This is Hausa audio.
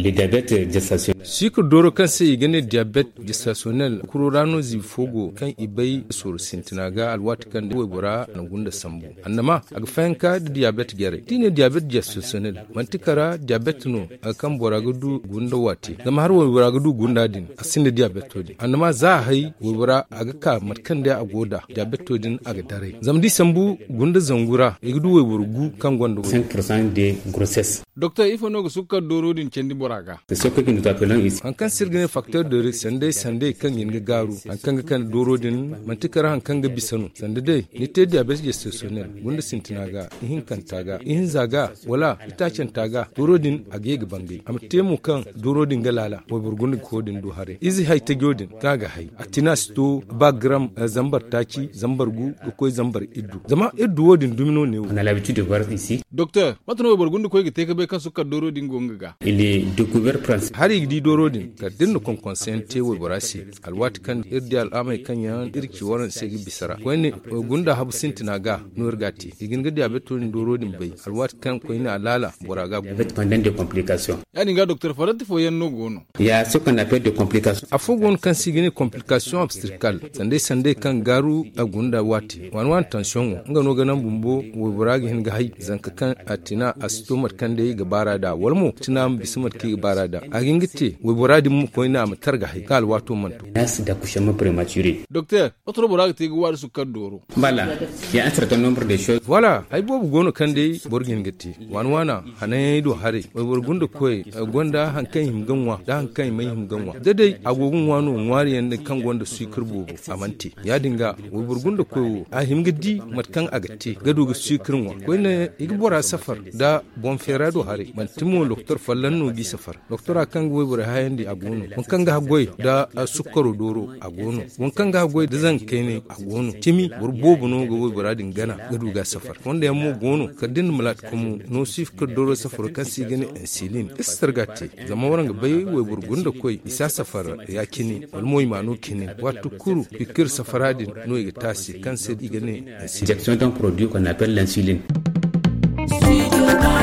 le diabète gestationnel. Sikir doro kan sai gane diabète gestationnel kurorano zifogo kan ibai sur sintinaga alwat kan da bora na gunda sambu. Annama aga fayanka da diabète gere. Tine diabète gestationnel mantikara diabète no akan bora gudu gunda wati. Zama har bora gudu gunda din asin da diabète to din. Annama za hai bora aga ka matkan da agoda diabète to din aga dare. Zamdi sambu gunda zangura igudu gu kan gondo 5% de grossesse. Docteur ifono go sukka doro din cendi boraga. C'est ce que nous appelons ici. An kan sirgin facteur de risque sande kan yin garu an kan doro din mantikara an kan ga bisanu sande dai ni te diabetes gestationnel gunda sintinaga ihin kan taga ihin zaga wala itacen taga doro din age ga bangai am temu kan doro din galala wo burgun ko din do hare izi hay te godin kaga hay atina sto bagram zambar taki zambar gu ko zambar iddu zama iddu wodin dumino ne On a l'habitude de voir ici. Docteur matano wo burgun ko ge teke be kan sukka doro din gonga. Il est découvert principalement. hari di doro din ka dinno kon consente wo borasi alwat kan irdi al'amai kan yan irki waran sai bisara wani gunda habu sintinaga no irgati igin ga diabetes ni doro din bai alwat kan ko ina alala boraga Avec pendant des complications. Yani ga docteur farati fo yanno gono. Il y a ce qu'on appelle des complications. afogon kan sigini complication obstétricale sande kan garu a gunda wati wan tension nga no ganan bumbo wo boragi hin ga hay zanka kan atina astomat kan dai ga barada walmo tina bismat ki barada agin gitte wo boradi mu ko ina matar ga hay kal wato manto Menace d'accouchement prématuré. Docteur otro boraga te go war sukka doro. Voilà. Il y a un certain nombre de choses. voilà ay bobu gono kan dai borgin gitte wana hanay do hare wo borgunda koy gonda hankan him ganwa da hankan mai him ganwa dai agogun wano ngwari yanda kan gonda su kirbo amanti ya dinga wo burgunda koyo a him gidi matkan agatti gado ga su kirwa ko ne igbora safar da bon ferado hare man timo docteur fallanno gi safar docteur akan go bura hayandi agono mun kan ga goy da sukkaro doro agono mun kan ga goy da zan kai ne agono timi burbobu no go bura dingana gado ga safar wanda yammo gono kadin mulat kuma no sif ka doro safar kan si gani insulin istargati zama waran bai wo burgunda koy isa safar ya kini walmoy mano kini watu kuru fikir safaradin no ga tasi kan sai igane Injection d'un produit qu'on appelle l'insuline. Studio